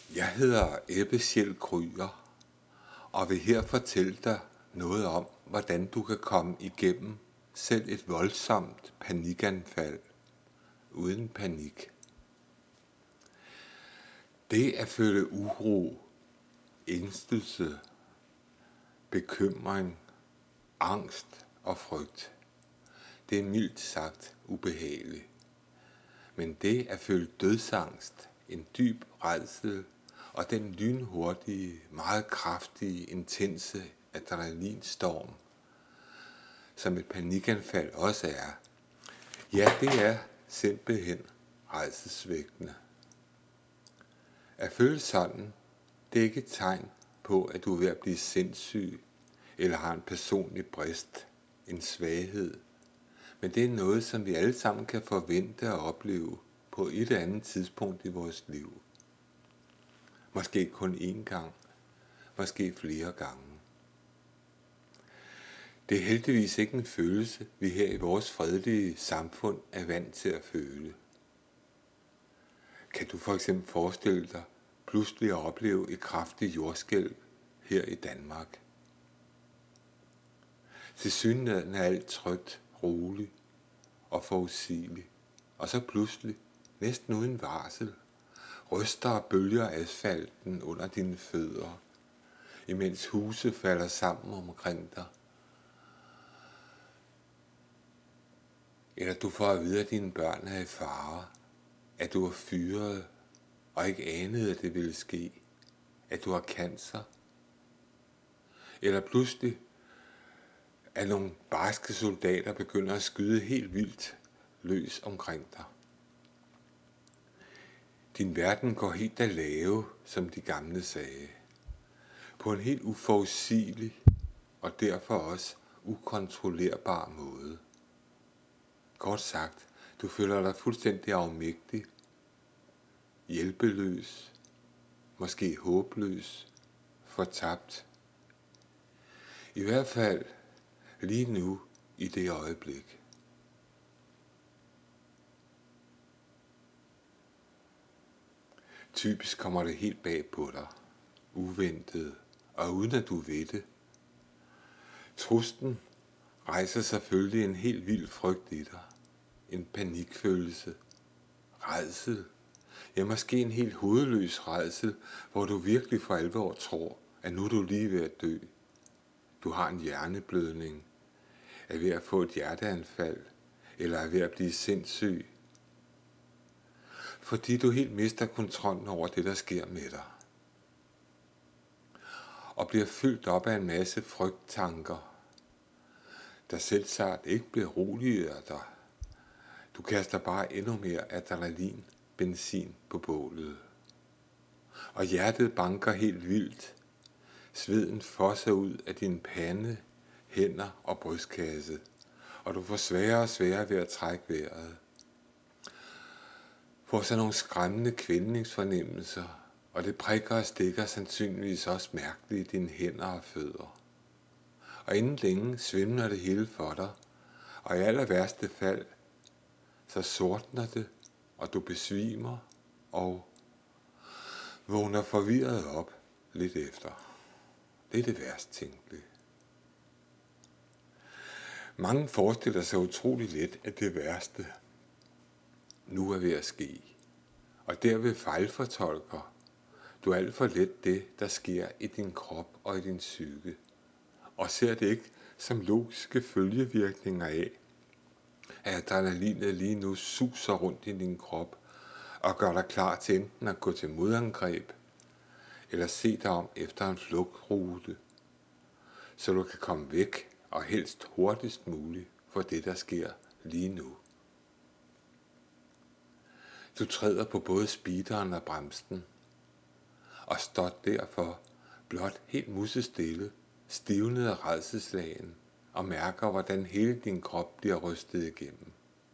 Jeg hedder Ebbe Sjæl Krüger og vil her fortælle dig noget om, hvordan du kan komme igennem selv et voldsomt panikanfald uden panik. Det at føle uro, ængstelse, bekymring, angst og frygt, det er mildt sagt ubehageligt. Men det at føle dødsangst, en dyb rædsel og den lynhurtige, meget kraftige, intense adrenalinstorm, som et panikanfald også er, ja, det er simpelthen rædselsvækkende. At føle sådan, det er ikke et tegn på, at du er ved at blive sindssyg, eller har en personlig brist, en svaghed. Men det er noget, som vi alle sammen kan forvente at opleve på et eller andet tidspunkt i vores liv. Måske kun én gang, måske flere gange. Det er heldigvis ikke en følelse, vi her i vores fredelige samfund er vant til at føle. Kan du for eksempel forestille dig pludselig at opleve et kraftigt jordskælv her i Danmark? Tilsyneladende er alt trygt, roligt og forudsigeligt, og så pludselig, næsten uden varsel, ryster og bølger asfalten under dine fødder, imens huse falder sammen omkring dig. Eller du får at vide, at dine børn er i fare, at du er fyret og ikke anede, at det ville ske, at du har cancer. Eller pludselig, at nogle barske soldater begynder at skyde helt vildt løs omkring dig. Din verden går helt af lave, som de gamle sagde, på en helt uforudsigelig og derfor også ukontrollerbar måde. Kort sagt, du føler dig fuldstændig afmægtig, hjælpeløs, måske håbløs, fortabt. I hvert fald lige nu i det øjeblik. Typisk kommer det helt bag på dig, uventet og uden at du ved det. Truslen rejser selvfølgelig en helt vild frygt i dig, en panikfølelse, rædsel, ja måske en helt hovedløs rædsel, hvor du virkelig for alvor tror, at nu er du lige ved at dø. Du har en hjerneblødning, er ved at få et hjerteanfald, eller er ved at blive sindssyg, fordi du helt mister kontrollen over det, der sker med dig, og bliver fyldt op af en masse frygttanker, der selvsagt ikke bliver roligere dig. Du kaster bare endnu mere adrenalin, benzin på bålet. Og hjertet banker helt vildt. Sveden fosser ud af din pande, hænder og brystkasse, og du får sværere og sværere ved at trække vejret. Får så nogle skræmmende kvælningsfornemmelser, og det prikker og stikker sandsynligvis også mærkeligt i dine hænder og fødder. Og inden længe svimler det hele for dig, og i aller værste fald, så sortner det, og du besvimer og vågner forvirret op lidt efter. Det er det værst tænkelige. Mange forestiller sig utroligt let, at det værste nu er ved at ske, og derved fejlfortolker du alt for let det, der sker i din krop og i din psyke, og ser det ikke som logiske følgevirkninger af, at adrenalinet lige nu suser rundt i din krop og gør dig klar til enten at gå til modangreb eller se dig om efter en flugtrute, så du kan komme væk og helst hurtigst muligt for det, der sker lige nu. Du træder på både speederen og bremsen og står derfor blot helt musestille, stivnet af rædselsslagen og mærker, hvordan hele din krop bliver rystet igennem.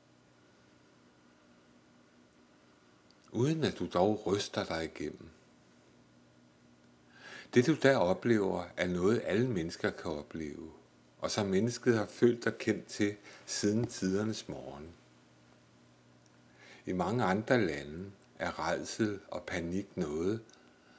Uden at du dog ryster dig igennem. Det du der oplever, er noget alle mennesker kan opleve, og som mennesket har følt og kendt til siden tidernes morgen. I mange andre lande er rædsel og panik noget,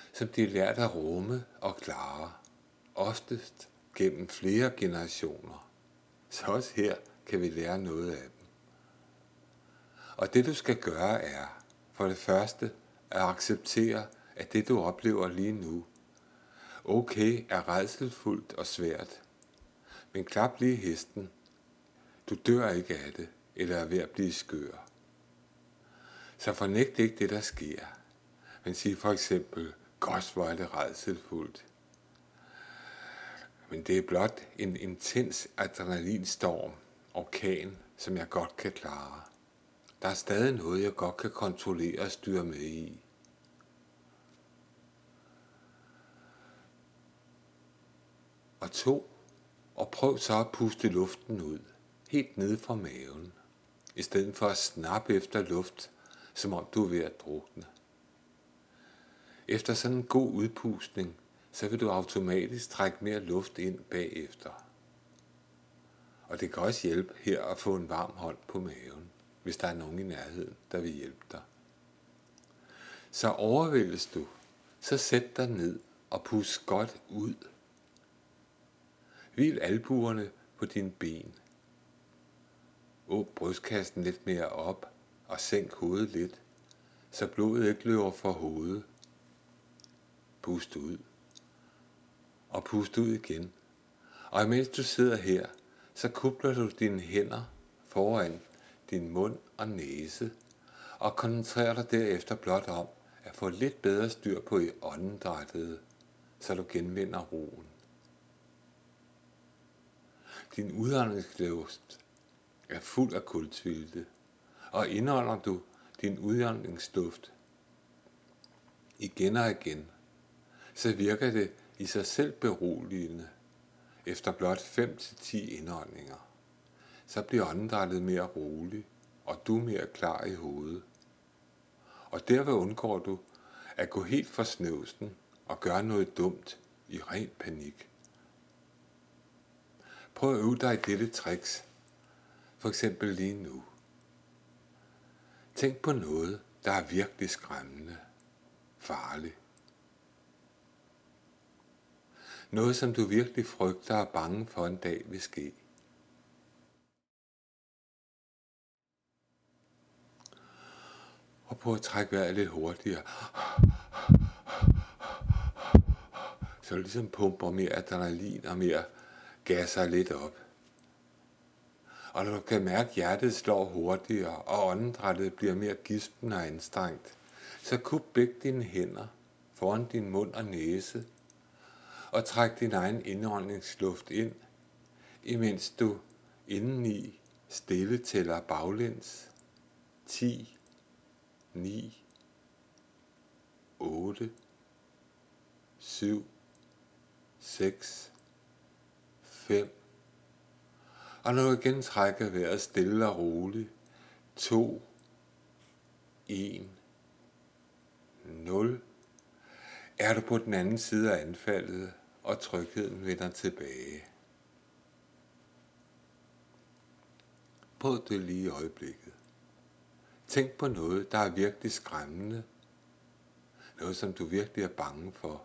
som de er lært at rumme og klare, oftest gennem flere generationer. Så også her kan vi lære noget af dem. Og det du skal gøre er, for det første, at acceptere, at det du oplever lige nu, okay, er rædselsfuldt og svært. Men klap lige hesten. Du dør ikke af det, eller er ved at blive skør. Så fornægt ikke det, der sker. Men sig for eksempel, godt hvor er det rædselsfuldt. Men det er blot en intens adrenalinstorm, orkan, som jeg godt kan klare. Der er stadig noget, jeg godt kan kontrollere og styre med i. Og 2. Og prøv så at puste luften ud, helt ned fra maven, i stedet for at snappe efter luft, som om du er ved at drukne. Efter sådan en god udpustning, så vil du automatisk trække mere luft ind bagefter. Og det kan også hjælpe her at få en varm hånd på maven, hvis der er nogen i nærheden, der vil hjælpe dig. Så overvældes du, så sæt dig ned og pust godt ud. Hvil albuerne på dine ben. Åbn brystkassen lidt mere op og sænk hovedet lidt, så blodet ikke løber fra hovedet. Pust ud. Og pust ud igen. Og imens du sidder her, så kubler du dine hænder foran din mund og næse, og koncentrerer dig derefter blot om at få lidt bedre styr på i åndedrættet, så du genvinder roen. Din udåndingsluft er fuld af kultvilte, og indånder du din udåndingsluft igen og igen, så virker det i sig selv beroligende. Efter blot 5-10 indåndinger, så bliver åndedrættet mere rolig, og du er mere klar i hovedet. Og derved undgår du at gå helt for snøvsen og gøre noget dumt i ren panik. Prøv at øve dig i dette tricks, for eksempel lige nu. Tænk på noget, der er virkelig skræmmende, farligt. Noget, som du virkelig frygter og er bange for en dag vil ske. Og prøv at trække vejret lidt hurtigere. Så du ligesom pumper mere adrenalin og mere gasser lidt op. Og når du kan mærke, at hjertet slår hurtigere, og åndedrættet bliver mere gispen og anstrengt, så kub begge dine hænder foran din mund og næse, og træk din egen indåndingsluft ind, imens du indeni stille tæller baglæns. 10, 9, 8, 7, 6, 5. Og når du igen trækker vejret stille og roligt, 2, 1, 0, er du på den anden side af anfaldet, og trygheden vender tilbage. Prøv det lige i øjeblikket. Tænk på noget, der er virkelig skræmmende. Noget, som du virkelig er bange for.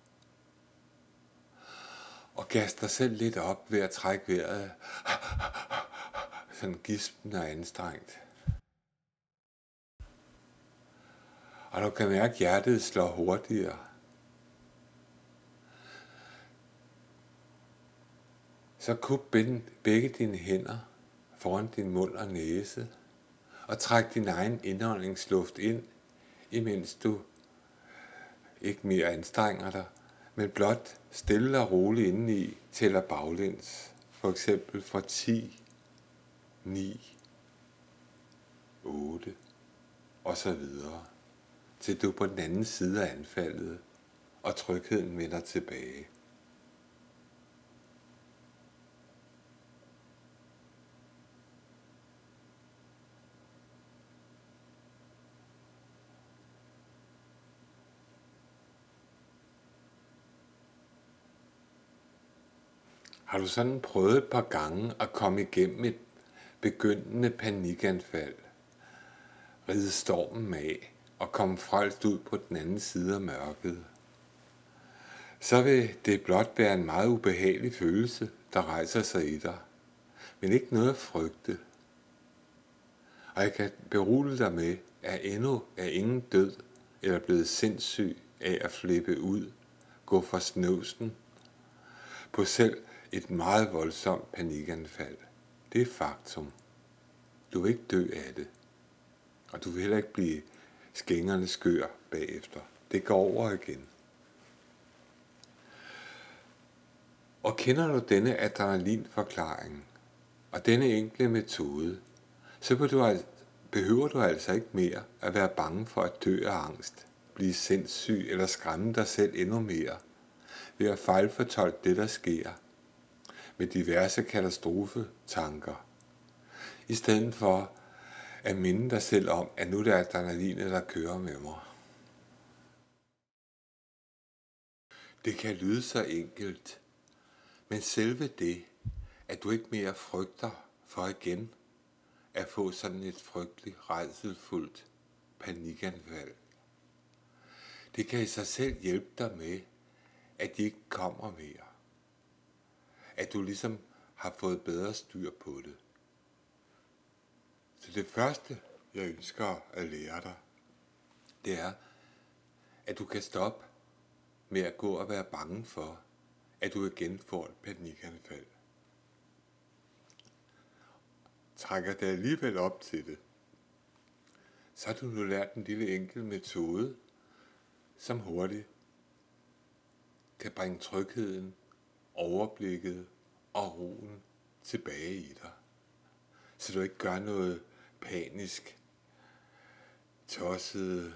Og gas dig selv lidt op ved at trække vejret sådan gispen og anstrengt. Og du kan mærke, at hjertet slår hurtigere. Så kub begge dine hænder foran din mund og næse, og træk din egen indåndingsluft ind, imens du ikke mere anstrenger dig, men blot stille og roligt indeni tæller baglæns. For eksempel fra 10, 9, 8 og så videre, til du er på den anden side af anfaldet, og trygheden vender tilbage. Har du sådan prøvet et par gange at komme igennem et begyndende panikanfald, ride stormen af og komme frelst ud på den anden side af mørket? så vil det blot være en meget ubehagelig følelse, der rejser sig i dig, men ikke noget at frygte. Og jeg kan berolige dig med, at endnu er ingen død eller blevet sindssyg af at flippe ud, gå fra snøvsen på selv et meget voldsomt panikanfald. Det er faktum. Du vil ikke dø af det, og du vil heller ikke blive skængerne skør bagefter. Det går over igen. Og kender du denne adrenalinforklaring og denne enkle metode, så behøver du altså ikke mere at være bange for at dø af angst, blive sindssyg eller skræmme dig selv endnu mere ved at fejlfortolke det, der sker med diverse katastrofetanker, i stedet for at minde dig selv om, at nu er det adrenalinet, der kører med mig. Det kan lyde så enkelt, men selve det, at du ikke mere frygter for igen at få sådan et frygteligt, rædselsfuldt panikanfald, det kan i sig selv hjælpe dig med, at de ikke kommer mere. At du ligesom har fået bedre styr på det. Så det første, jeg ønsker at lære dig, det er, at du kan stoppe med at gå og være bange for, at du igen får et panikanfald. Trækker det alligevel op til det, så har du nu lært en lille enkel metode, som hurtigt kan bringe trygheden, overblikket og roen tilbage i dig. Så du ikke gør noget panisk, tosset,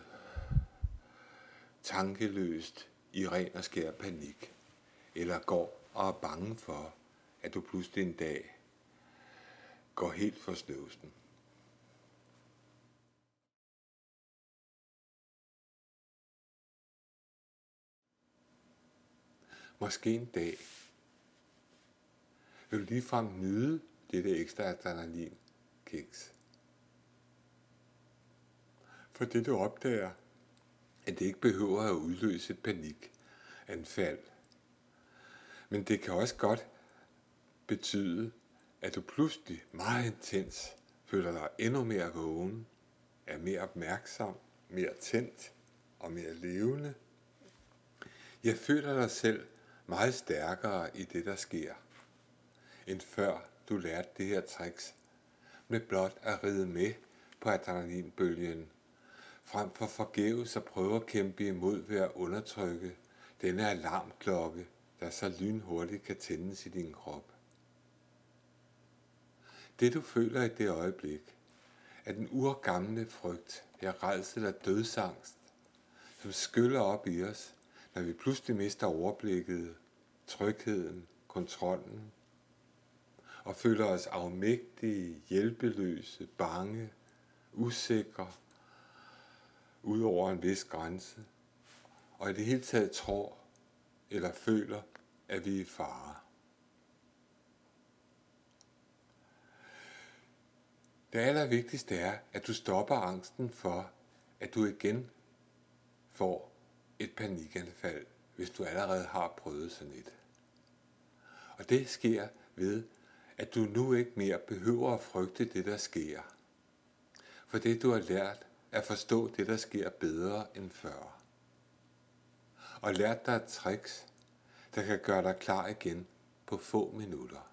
tankeløst i ren og skær panik, eller går og er bange for, at du pludselig en dag går helt for snøvsen. Måske en dag vil du ligefrem nyde dette ekstra adrenalinkiks. For det du opdager, at det ikke behøver at udløse et panikanfald. Men det kan også godt betyde, at du pludselig meget intens føler dig endnu mere vågen, er mere opmærksom, mere tændt og mere levende. Jeg føler dig selv meget stærkere i det, der sker, end før du lærte det her tricks, med blot at ride med på adrenalinbølgen, frem for forgæves at prøve at kæmpe imod ved at undertrykke denne alarmklokke, der så lynhurtigt kan tændes i din krop. Det du føler i det øjeblik, er den urgamle frygt, rædsel af dødsangst, som skyller op i os, når vi pludselig mister overblikket, trygheden, kontrollen, og føler os afmægtige, hjælpeløse, bange, usikre, ud over en vis grænse, og i det hele taget tror eller føler, at vi er i fare. Det allervigtigste er, at du stopper angsten for, at du igen får et panikanfald, hvis du allerede har prøvet sådan et. Og det sker ved, at du nu ikke mere behøver at frygte det, der sker. For det du har lært at forstå det, der sker bedre end før. Og lært dig et tricks, der kan gøre dig klar igen på få minutter.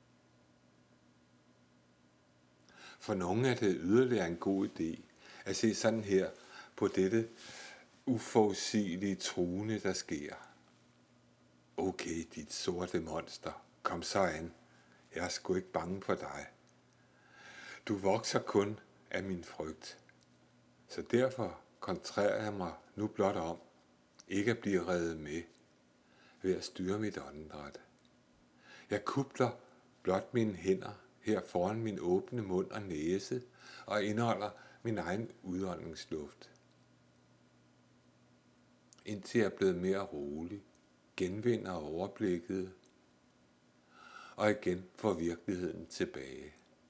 For nogle er det yderligere en god idé at se sådan her på dette uforudsigelige truende, der sker. Okay, dit sorte monster, kom så an. Jeg er sgu ikke bange for dig. Du vokser kun af min frygt. Så derfor koncentrerer jeg mig nu blot om ikke at blive revet med ved at styre mit åndedræt. Jeg kupler blot mine hænder her foran min åbne mund og næse og indeholder min egen udåndingsluft. Indtil jeg er blevet mere rolig, genvinder overblikket og igen får virkeligheden tilbage.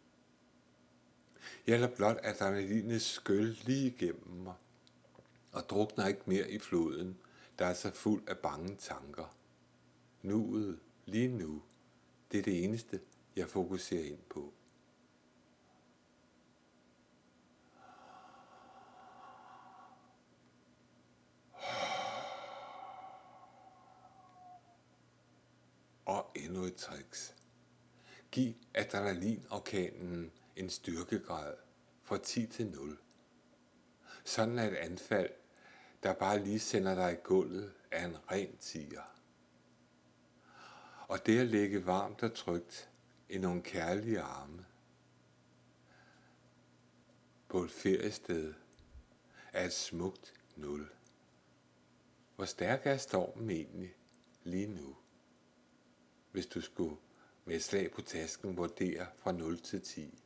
Jeg lader blot adrenalinet skylle lige igennem mig og drukner ikke mere i floden, der er så fuld af bange tanker. Nuet, lige nu, det er det eneste, jeg fokuserer ind på. Og endnu et tricks. Giv adrenalinorkanen en styrkegrad fra 10 til 0. Sådan er et anfald, der bare lige sender dig i gulvet, af en ren tiger. Og det at ligge varmt og trygt i nogle kærlige arme på et feriested er et smukt 0. Hvor stærk er stormen egentlig lige nu, hvis du skulle med et slag på tasken vurdere fra 0 til 10?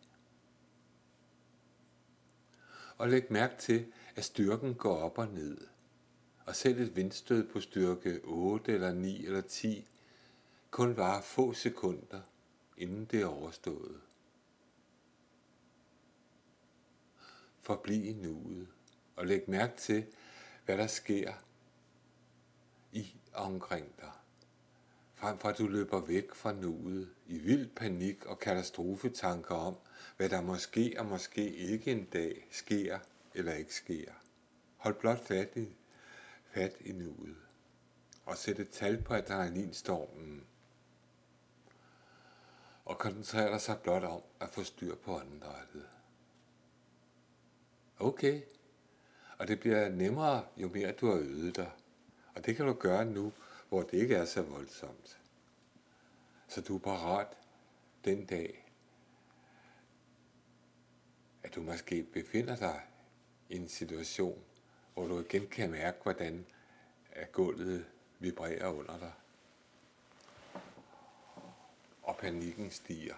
Og læg mærke til, at styrken går op og ned, og selv et vindstød på styrke 8 eller 9 eller 10 kun varer få sekunder, inden det er overstået. Forbliv i nuet, og læg mærke til, hvad der sker i og omkring dig, frem for at du løber væk fra nuet i vild panik og katastrofetanker om, hvad der måske og måske ikke en dag sker eller ikke sker. Hold blot fat i nuet, og sæt et tal på adrenalinstormen, og koncentrer dig sig blot om at få styr på åndedrættet. Okay, og det bliver nemmere, jo mere du har øvet dig. Og det kan du gøre nu, hvor det ikke er så voldsomt. Så du er parat den dag, at du måske befinder dig i en situation, hvor du igen kan mærke, hvordan gulvet vibrerer under dig. Og panikken stiger.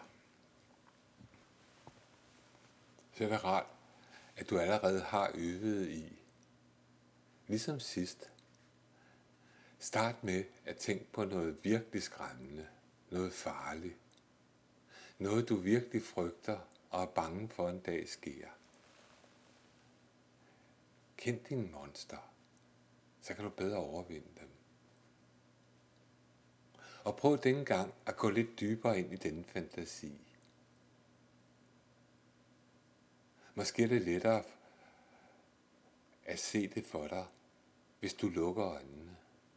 Så er det rart, at du allerede har øvet i, ligesom sidst. Start med at tænke på noget virkelig skræmmende, noget farligt, noget du virkelig frygter og er bange for en dag sker. Kend dine monster, så kan du bedre overvinde dem. Og prøv denne gang at gå lidt dybere ind i denne fantasi. Måske er det lettere at se det for dig, hvis du lukker øjnene.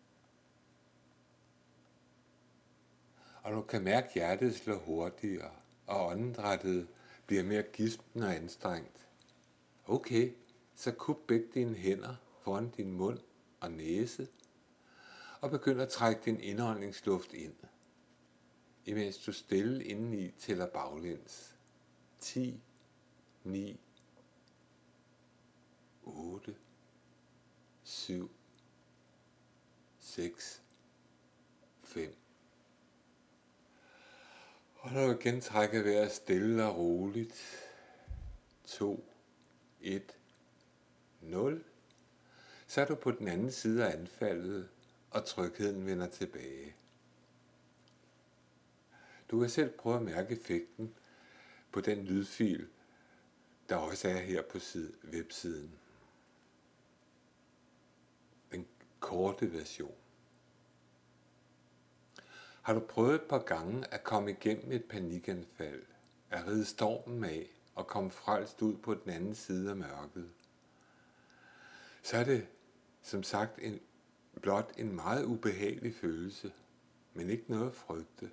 Og du kan mærke hjertet slå hurtigere, og åndedrættet bliver mere gispen og anstrengt. Okay, så kup begge dine hænder foran din mund og næse, og begynd at trække din indåndingsluft ind, imens du stille indeni tæller baglæns. 10, 9, 8, 7, 6, 5. Og når du igen trækker vejret stille og roligt, 2, 1, 0, så er du på den anden side af anfaldet, og trygheden vender tilbage. Du kan selv prøve at mærke effekten på den lydfil, der også er her på websiden. Den korte version. Har du prøvet et par gange at komme igennem et panikanfald, at ride stormen af og komme frelst ud på den anden side af mørket, så er det som sagt blot en meget ubehagelig følelse, men ikke noget at frygte.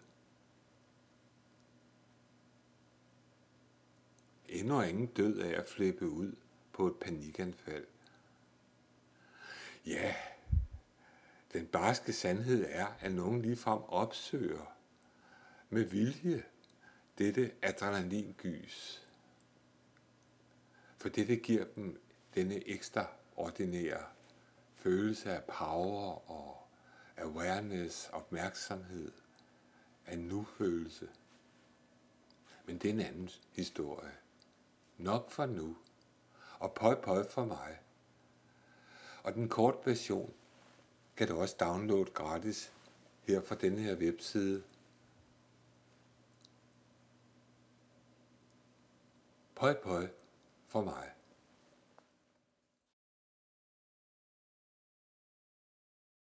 Endnu er ingen død af at flippe ud på et panikanfald. Ja, den barske sandhed er, at nogen ligefrem opsøger med vilje dette adrenalingys. For det giver dem denne ekstraordinære følelse af power og awareness, opmærksomhed, af nu-følelse. Men det er en anden historie. Nok for nu, og pøj for mig. Og den korte version kan du også downloade gratis her fra denne her webside. Pøj for mig.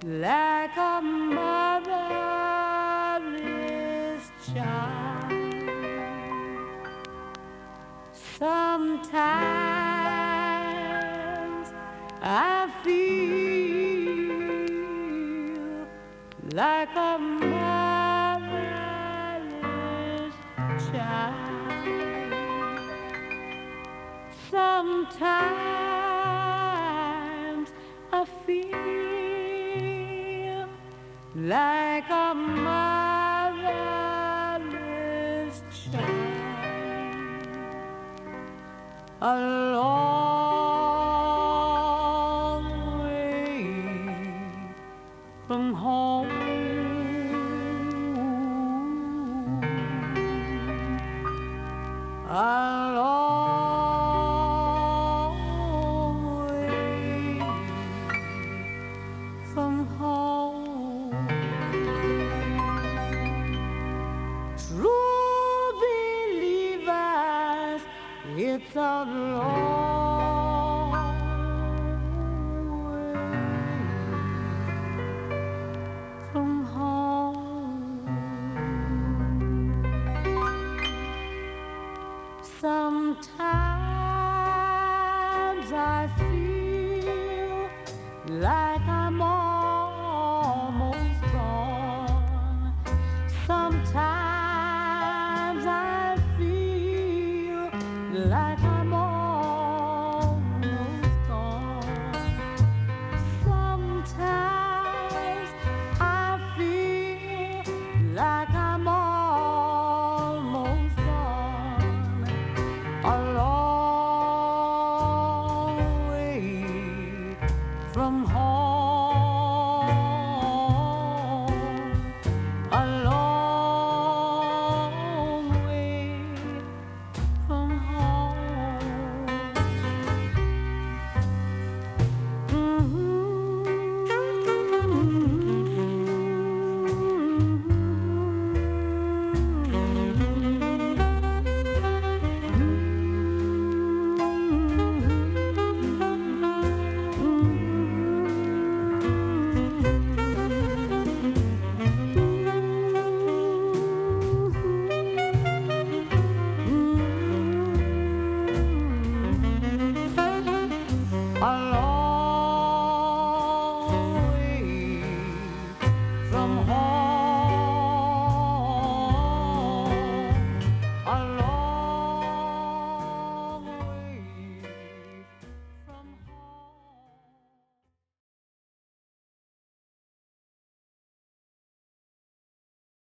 like a motherless child. Sometimes I feel like a motherless child. Sometimes I feel like a motherless child, a long way from home, a long way from home. True believers, it's a long way from home. Sometimes I feel like I'm almost gone. Sometimes I feel like I'm almost gone. Sometimes I feel like I'm almost gone. A long way from home, a long way from home. A